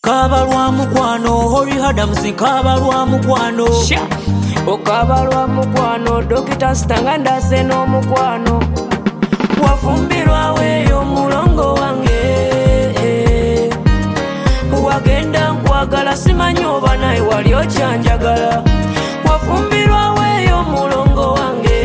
Kabalwa mukwano Hori Adams kabalwa mukwano okabalwa mukwano Dokita Stanganda seno mukwano wafumbirwa weyo mulongo wange wagenda nkwagala simanyi oba naye wali okyanjagala wafumbirwa weyo mulongo wange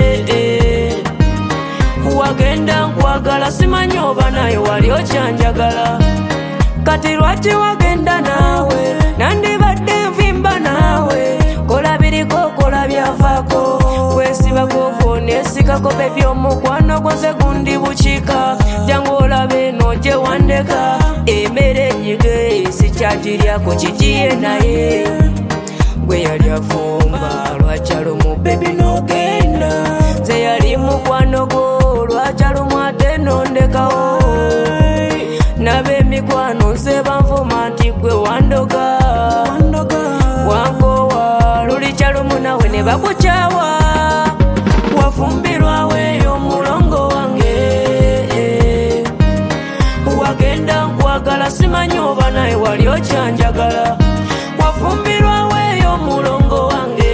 wagenda nkwagala simanyi oba naye wali okyanjagala kati lwaki wagenda naawe nandibadde nvimba naawe kola biriko kola byavaako kwesiba koko nesikako bebyomukwano gwoze gundi bukiika jangu olabe no gye wandeka emmere enyige sikyagiryako kigiye naye gwe yali afumba lwakyalo bebi nogenda ze yali mukwano gwo lwakyalo ate nondekawo n'ab'emikwano nze banvuma nti gwe wandoga wankowa lulikya lumu nawe ne bakukyawa wafumbirwa weyo mulongo wange wagenda nkwagala simanyi oba naye wali okyanjagala wafumbirwa weyo mulongo wange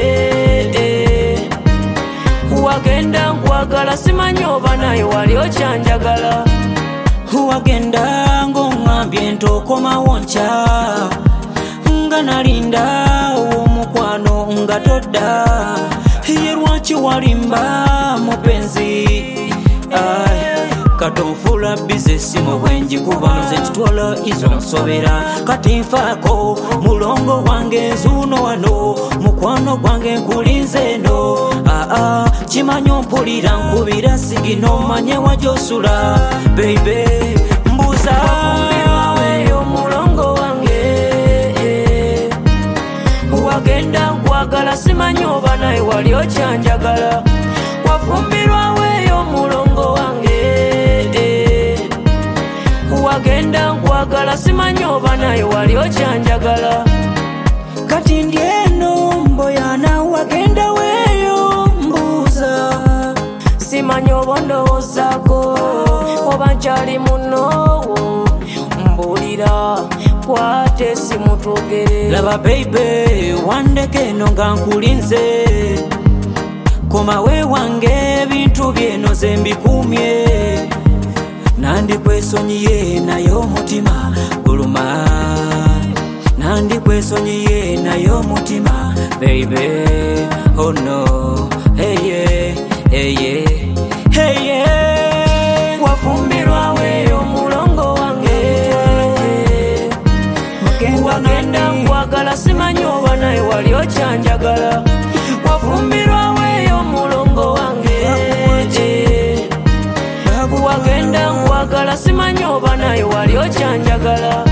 wagenda nkwagala simanyi oba naye wali okyanjagala wagenda ng'oŋŋambye nt'okomawo nkya nga nalinda omukwano nga todda ye lwaki walimba mupenzi katonfula bizesi mu bwenjikuba nze ntitwala izo nsobera kati nfaako mulongo wange nzuuno wano mukwano gwange nkulinze eno kimanyi ompulira nkubira sigino manye wajosula beibe mbuza wafumbirwa weyo mulongo wange wagenda nkwagala simanyi oba naye wali okyanjagala wafumbirwa weyo mulongo wange wagenda nkwagala simanyi oba naye wali okyanjagala kati ndi eno mboyana wagenda weyo mbuuza simanyi oba ndowoozaako oba nkyali munowo mbuulira kwate esimu twogere laba beibe wandeka eno nga nkulinze komawe wange ebintu byeno ze mbikuumye nandikwesonyiye naye omutima guluma nandikwesonyiye naye omutima beibe oh no heye heye heye wafumbirwa weyo mulongo wange wagenda nkwagala simanyi oba naye wali okyanjagala wafumbirwa weyo mulongo wange wagenda nkwagala simanyi oba naye wali okyanjagala